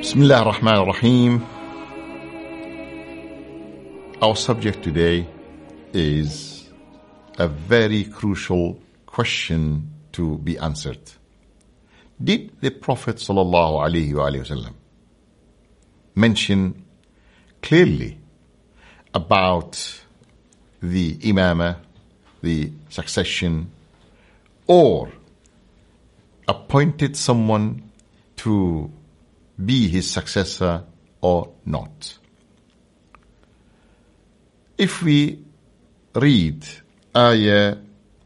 Bismillah ar-Rahman ar-Rahim. Our subject today is a very crucial question to be answered. Did the Prophet ﷺ mention clearly about the imamah, the succession, or appointed someone to be his successor or not? If we read ayah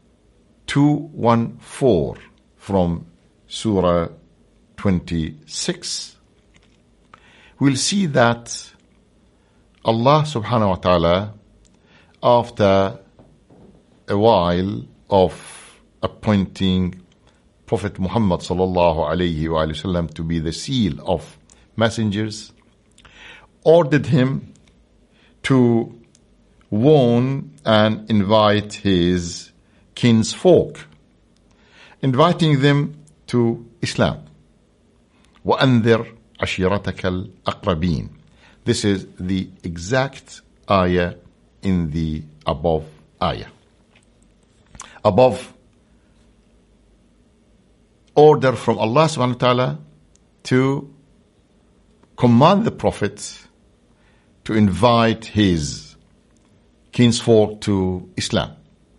214 from Surah 26, we'll see that Allah subhanahu wa ta'ala, after a while of appointing Prophet Muhammad sallallahu alayhi wa sallam to be the seal of messengers, ordered him to warn and invite his kinsfolk, inviting them to Islam. وَأَنذِرْ عَشِيرَتَكَ الْأَقْرَبِينَ. This is the exact ayah in the above ayah. Above order from Allah subhanahu wa ta'ala to command the Prophet to invite his kinsfolk to Islam.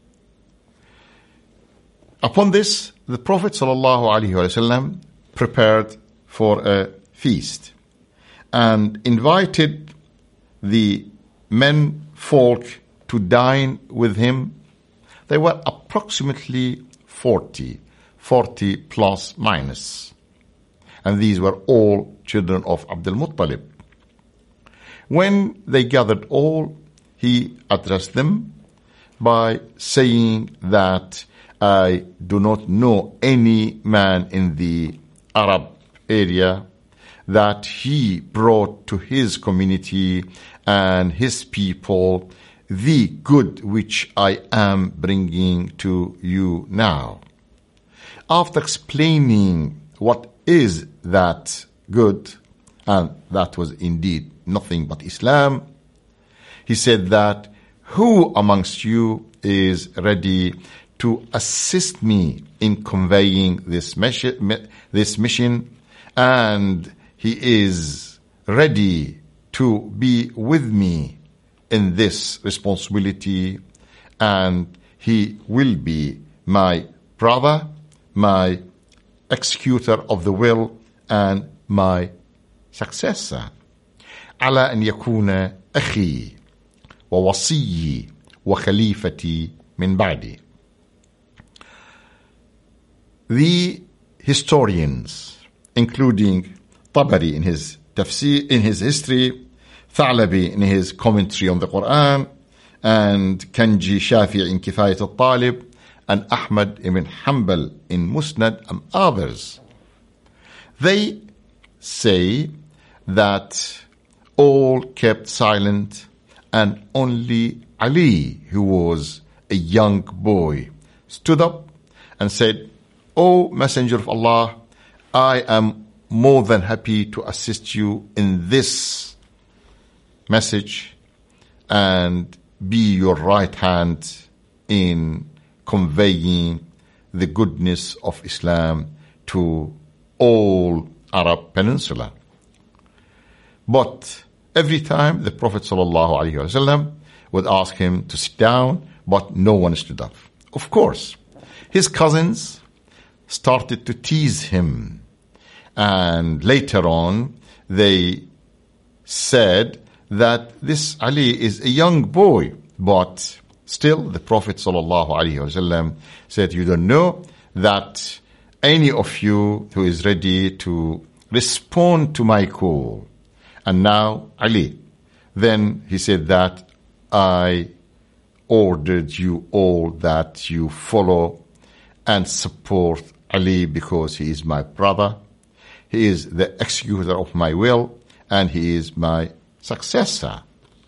Upon this, the Prophet sallallahu alaihi wasallam prepared for a feast and invited the men folk to dine with him. They were approximately 40 plus minus. And these were all children of Abdul Muttalib. When they gathered all, he addressed them by saying that I do not know any man in the Arab area that he brought to his community and his people the good which I am bringing to you now. After explaining what is that good, and that was indeed nothing but Islam, he said that, who amongst you is ready to assist me in conveying this mission, and he is ready to be with me in this responsibility, and he will be my brother, my executor of the will, and my successor. على أن يكون أخي ووصيي وخليفتي من بعدي. The historians, including Tabari in his tafsir, in his history, Thalabi in his commentary on the Quran, and Kanji Shafi in Kifayat al-Talib, and Ahmad ibn Hanbal in Musnad, and others, they say that all kept silent, and only Ali, who was a young boy, stood up and said, O Messenger of Allah, I am more than happy to assist you in this message and be your right hand in conveying the goodness of Islam to all Arab Peninsula. But every time the Prophet ﷺ would ask him to sit down, but no one stood up. Of course, his cousins started to tease him, and later on they said that this Ali is a young boy, but still the Prophet ﷺ said, you don't know that any of you who is ready to respond to my call. And now Ali. Then he said that I ordered you all that you follow and support Ali because he is my brother, he is the executor of my will, and he is my successor.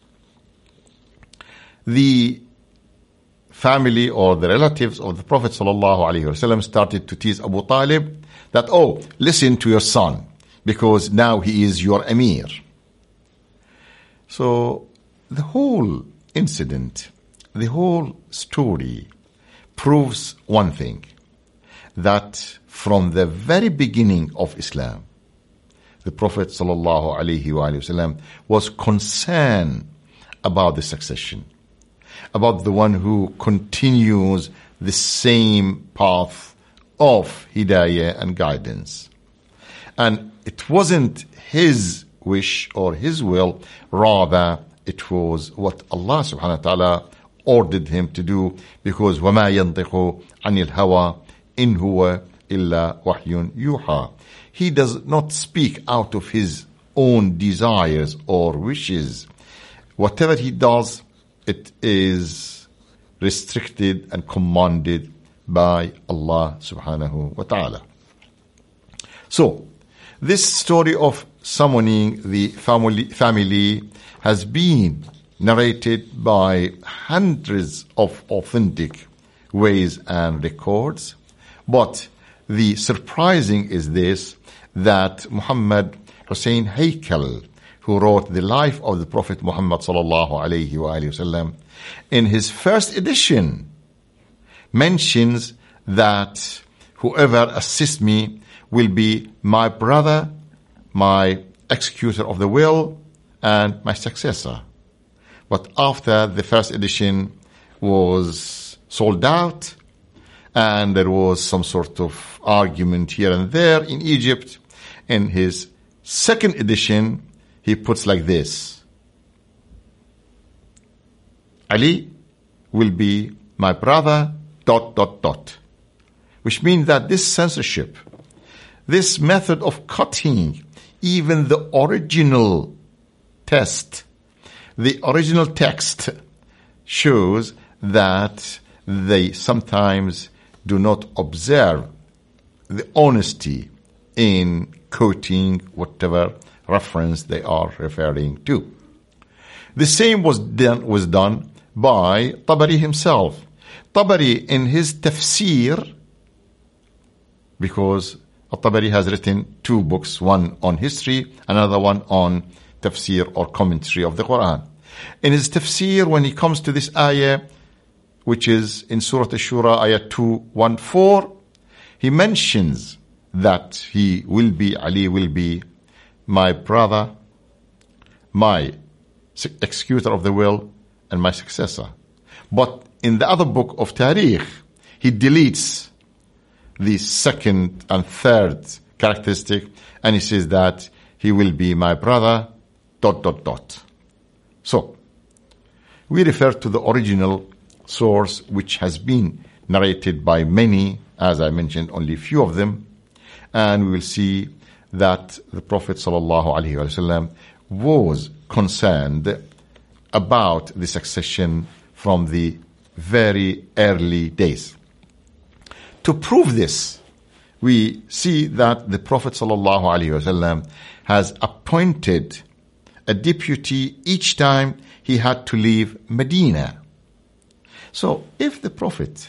The family or the relatives of the Prophet ﷺ started to tease Abu Talib that, oh, listen to your son. because now he is your Amir. So the whole incident, the whole story proves one thing, that from the very beginning of Islam, the Prophet ﷺ was concerned about the succession, about the one who continues the same path of hidayah and guidance. And it wasn't his wish or his will, rather it was what Allah subhanahu wa ta'ala ordered him to do, because وَمَا يَنطِقُ عَنِ الْهَوَىٰ إِنْ هُوَ إِلَّا وَحْيٌ يُوحَىٰ. He does not speak out of his own desires or wishes. Whatever he does, it is restricted and commanded by Allah subhanahu wa ta'ala. So, this story of summoning the family has been narrated by hundreds of authentic ways and records. But the surprising is this, that Muhammad Hussein Haykal, who wrote the life of the Prophet Muhammad sallallahu alayhi wa sallam, in his first edition mentions that whoever assists me will be my brother, my executor of the will, and my successor. But after the first edition was sold out, and there was some sort of argument here and there in Egypt, in his second edition, he puts like this: Ali will be my brother, ... Which means that this censorship, this method of cutting even the original text, shows that they sometimes do not observe the honesty in quoting whatever reference they are referring to. The same was done by Tabari himself. Tabari in his tafsir, because Tabari has written two books, one on history, another one on tafsir or commentary of the Quran. In his tafsir, when he comes to this ayah, which is in Surah Ash-Shura, ayah 214, he mentions that Ali will be my brother, my executor of the will, and my successor. But in the other book of Tariq, he deletes the second and third characteristic, and he says that he will be my brother, ... So, we refer to the original source, which has been narrated by many, as I mentioned, only a few of them, and we will see that the Prophet ﷺ was concerned about the succession from the very early days. To prove this, we see that the Prophet ﷺ has appointed a deputy each time he had to leave Medina. So if the Prophet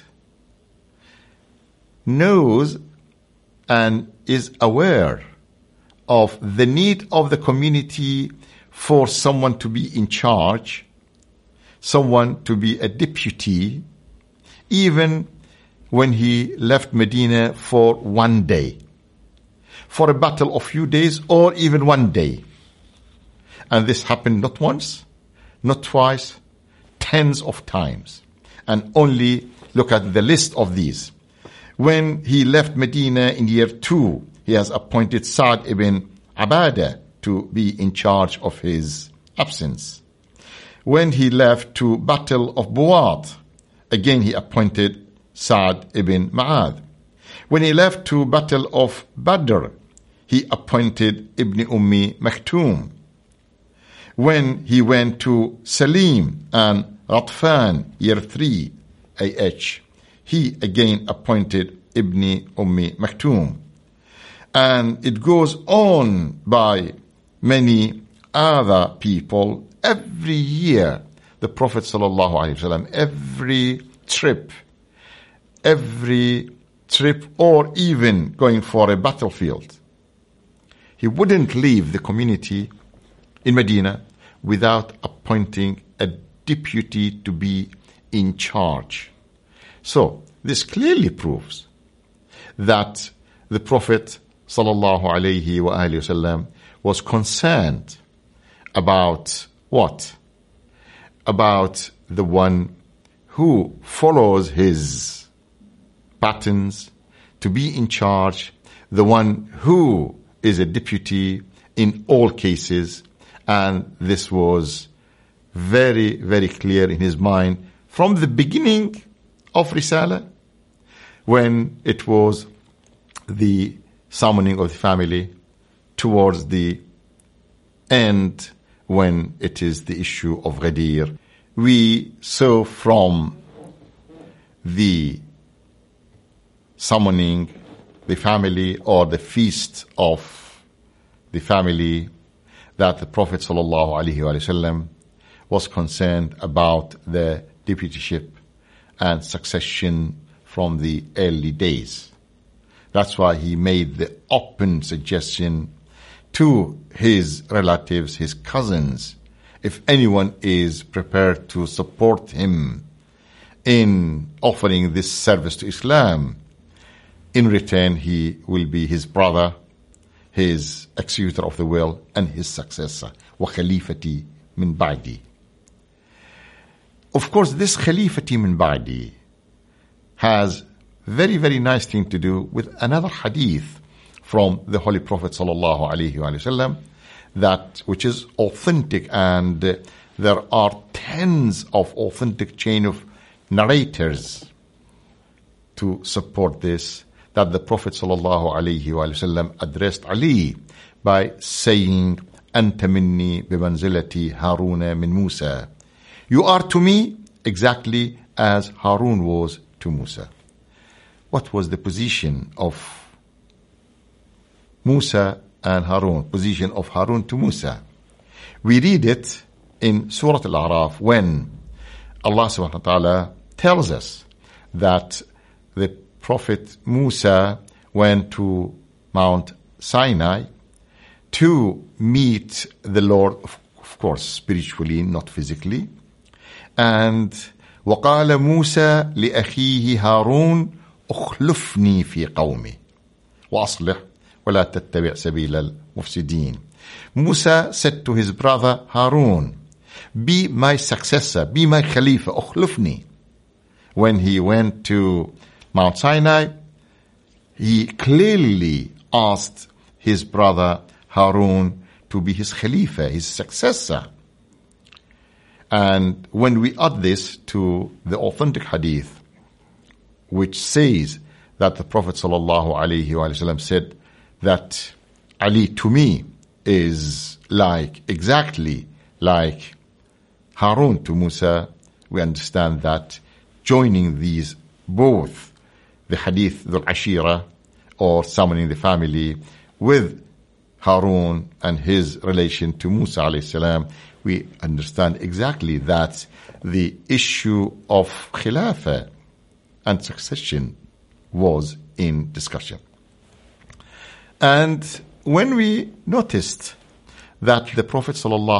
knows and is aware of the need of the community for someone to be in charge, someone to be a deputy, even when he left Medina for one day, for a battle of few days, or even one day. And this happened not once, not twice, tens of times. And only look at the list of these. When he left Medina in year 2, he has appointed Sa'd ibn Abadah to be in charge of his absence. When he left to Battle of Buwat, again he appointed Sa'd ibn Ma'ad. When he left to Battle of Badr, he appointed Ibn Ummi Maktoum. When he went to Salim and Ghatfan, year 3, AH, he again appointed Ibn Ummi Maktoum. And it goes on by many other people. Every year, the Prophet ﷺ, every trip or even going for a battlefield, he wouldn't leave the community in Medina without appointing a deputy to be in charge. So this clearly proves that the Prophet sallallahu alaihi wasallam was concerned about what? About the one who follows his patterns to be in charge, the one who is a deputy in all cases. And this was very, very clear in his mind from the beginning of Risala, when it was the summoning of the family, towards the end when it is the issue of Ghadir. We saw from the summoning the family or the feast of the family that the Prophet ﷺ was concerned about the deputyship and succession from the early days. That's why he made the open suggestion to his relatives, his cousins, if anyone is prepared to support him in offering this service to Islam, in return he will be his brother, his executor of the will, and his successor. وَخَلِيفَتِي مِنْ بَعْدِي. Of course, this Khalifati min ba'di has very, very nice thing to do with another hadith from the Holy Prophet sallallahu alaihi wasallam, that which is authentic, and there are tens of authentic chain of narrators to support this, that the Prophet sallallahu alaihi wasallam addressed Ali by saying, "Anta minni bimanzilati Haruna min Musa." You are to me exactly as Harun was to Musa. What was the position of Musa and Harun? Position of Harun to Musa. We read it in Surah Al-A'raf when Allah subhanahu wa ta'ala tells us that the Prophet Musa went to Mount Sinai to meet the Lord, of course, spiritually, not physically. And وَقَالَ مُوسَى لِأَخِيهِ هَارُونَ أُخْلُفْنِي فِي قَوْمِي وَأَصْلِحْ وَلَا تَتَّبِعْ سَبِيلَ الْمُفْسِدِينَ. Musa said to his brother Harun, be my successor, be my Khalifa, أُخْلُفْنِي. When he went to Mount Sinai, he clearly asked his brother Harun to be his Khalifa, his successor. And when we add this to the authentic hadith, which says that the Prophet ﷺ said that Ali to me is exactly like Harun to Musa, we understand that joining these both, the hadith Dhul Ashira, or summoning the family, with Harun and his relation to Musa alayhi salam, we understand exactly that the issue of Khilafah and succession was in discussion. And when we noticed that the Prophet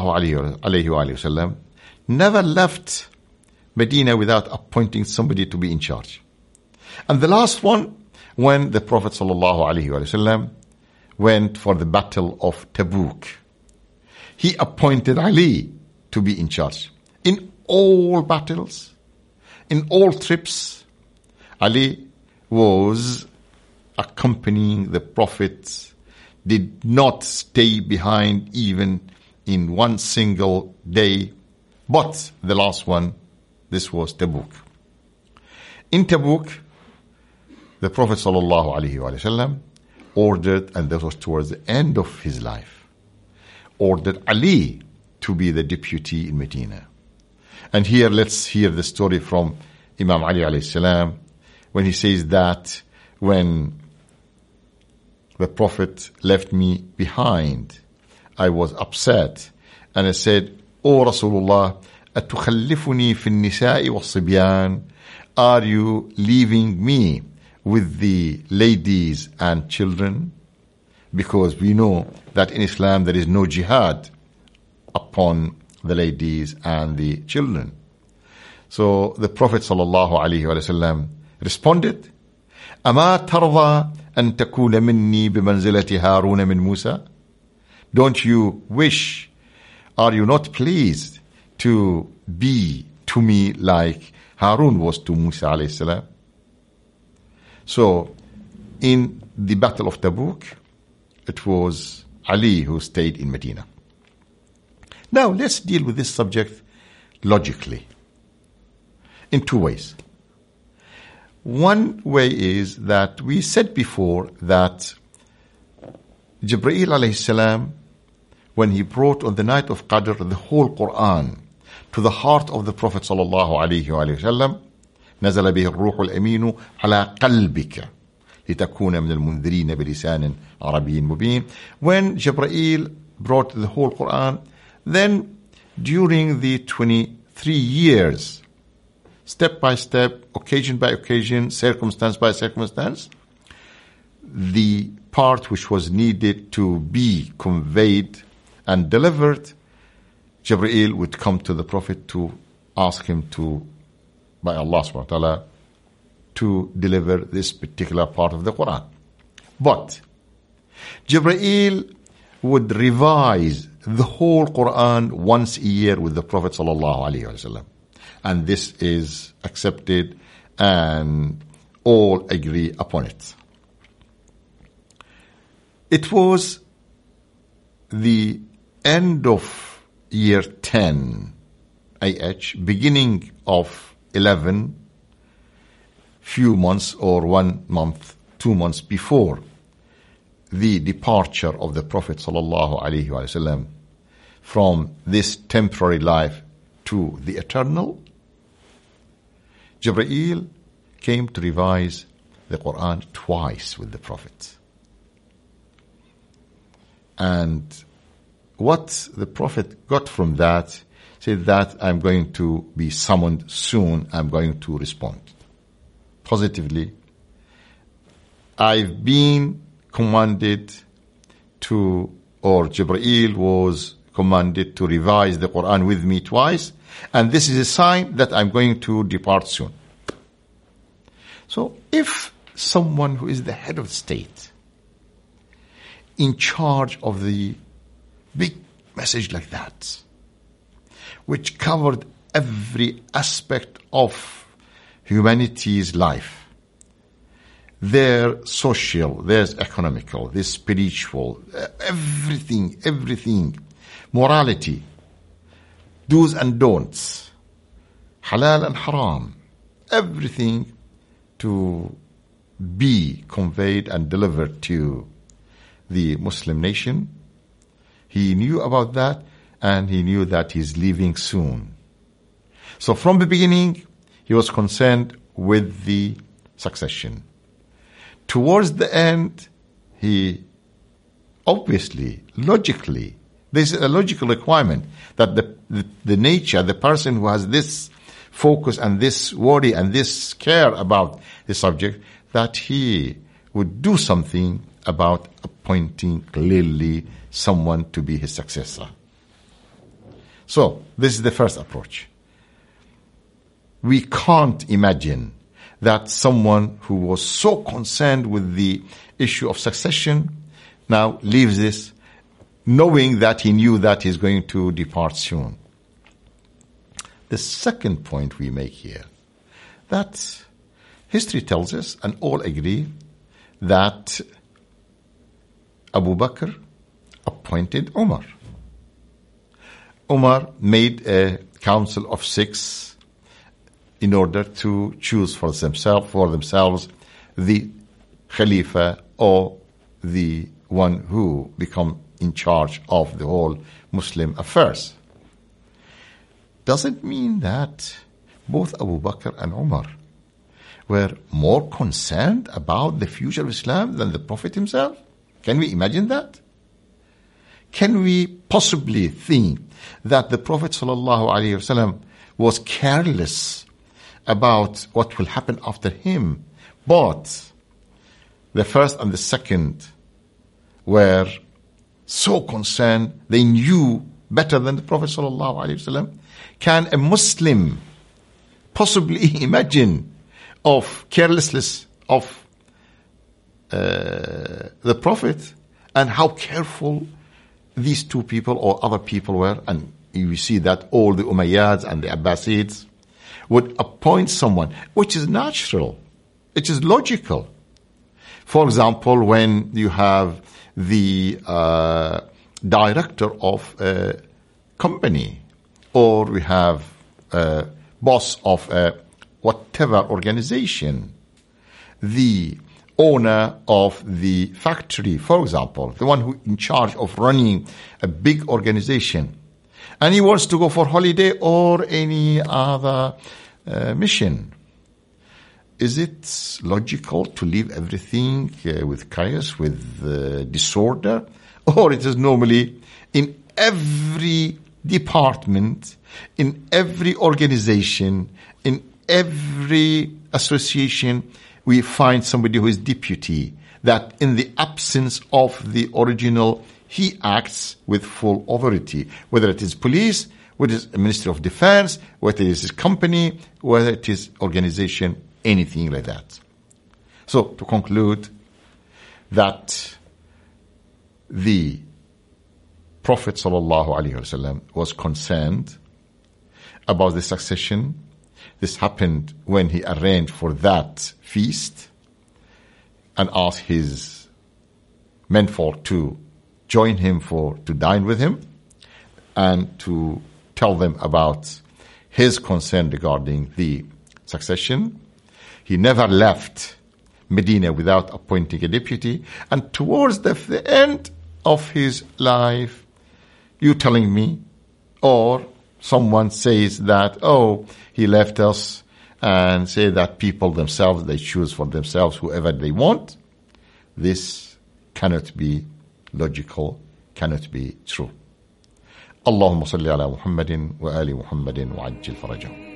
ﷺ never left Medina without appointing somebody to be in charge. And the last one, when the Prophet ﷺ went for the battle of Tabuk, he appointed Ali to be in charge. In all battles, in all trips, Ali was accompanying the Prophet, did not stay behind even in one single day. But the last one, this was Tabuk. In Tabuk, the Prophet ﷺ ordered, and that was towards the end of his life, ordered Ali to be the deputy in Medina. And here, let's hear the story from Imam Ali alayhi salam, when he says that when the Prophet left me behind, I was upset, and I said, "O Rasulullah, أتخلفني في النساء والصبيان? Are you leaving me with the ladies and children?" because we know that in Islam there is no jihad upon the ladies and the children. So the Prophet ﷺ responded, أَمَا تَرْضَى أَن تَكُونَ مِنِّي بِمَنْزِلَةِ هَارُونَ مِنْ مُوسَى? Don't you wish, are you not pleased to be to me like Harun was to Musa alayhi salam? So in the Battle of Tabuk, it was Ali who stayed in Medina. Now let's deal with this subject logically in two ways. One way is that we said before that Jibreel alayhi salam, when he brought on the night of Qadr the whole Quran to the heart of the Prophet sallallahu alayhi wa sallam, نزل به الروح الأمين على قلبك لتكون من المنذرين بلسان عربي مبين. When Jibreel brought the whole Quran, then during the 23 years, step by step, occasion by occasion, circumstance by circumstance, the part which was needed to be conveyed and delivered, Jibreel would come to the Prophet to ask him to, by Allah subhanahu wa ta'ala, to deliver this particular part of the Quran. But Jibreel would revise the whole Quran once a year with the Prophet sallallahu alaihi wasallam. And this is accepted and all agree upon it. It was the end of year 10 AH, beginning of 11, few months or 1 month, 2 months before the departure of the Prophet sallallahu alaihi wasallam from this temporary life to the eternal, Jibreel came to revise the Quran twice with the Prophet. And what the Prophet got from that, said that I'm going to be summoned soon, I'm going to respond positively. I've been commanded to, or Jibreel was commanded to revise the Quran with me twice, and this is a sign that I'm going to depart soon. So if someone who is the head of state, in charge of the big message like that, which covered every aspect of humanity's life, their social, their economical, their spiritual, everything, morality, do's and don'ts, halal and haram, everything to be conveyed and delivered to the Muslim nation. He knew about that, and he knew that he's leaving soon. So from the beginning, he was concerned with the succession. Towards the end, he obviously, logically, there's a logical requirement that the nature, the person who has this focus and this worry and this care about the subject, that he would do something about appointing clearly someone to be his successor. So, this is the first approach. We can't imagine that someone who was so concerned with the issue of succession now leaves this, knowing that he knew that he's going to depart soon. The second point we make here, that history tells us, and all agree, that Abu Bakr appointed Umar. Umar made a council of 6 in order to choose for themselves the Khalifa, or the one who become in charge of the whole Muslim affairs. Doesn't mean that both Abu Bakr and Umar were more concerned about the future of Islam than the Prophet himself. Can we imagine that? Can we possibly think that the Prophet ﷺ was careless about what will happen after him, but the first and the second were so concerned, they knew better than the Prophet ﷺ. Can a Muslim possibly imagine of carelessness of the Prophet, and how careful these two people or other people were? And you see that all the Umayyads and the Abbasids would appoint someone, which is natural, it is logical. For example, when you have the director of a company, or we have a boss of a whatever organization, the owner of the factory, for example, the one who in charge of running a big organization, and he wants to go for holiday or any other mission. Is it logical to leave everything with chaos, with disorder? Or it is normally in every department, in every organization, in every association, we find somebody who is deputy, that in the absence of the original, he acts with full authority, whether it is police, whether it is a Ministry of Defense, whether it is a company, whether it is organization, anything like that. So, to conclude, that the Prophet ﷺ was concerned about the succession. This happened when he arranged for that feast and asked his menfolk to join him to dine with him and to tell them about his concern regarding the succession. He never left Medina without appointing a deputy. And towards the end of his life, you telling me, or someone says that, oh, he left us, and say that people themselves, they choose for themselves whoever they want. This cannot be logical, cannot be true. Allahumma salli ala Muhammadin wa ali Muhammadin wa ajil farajahum.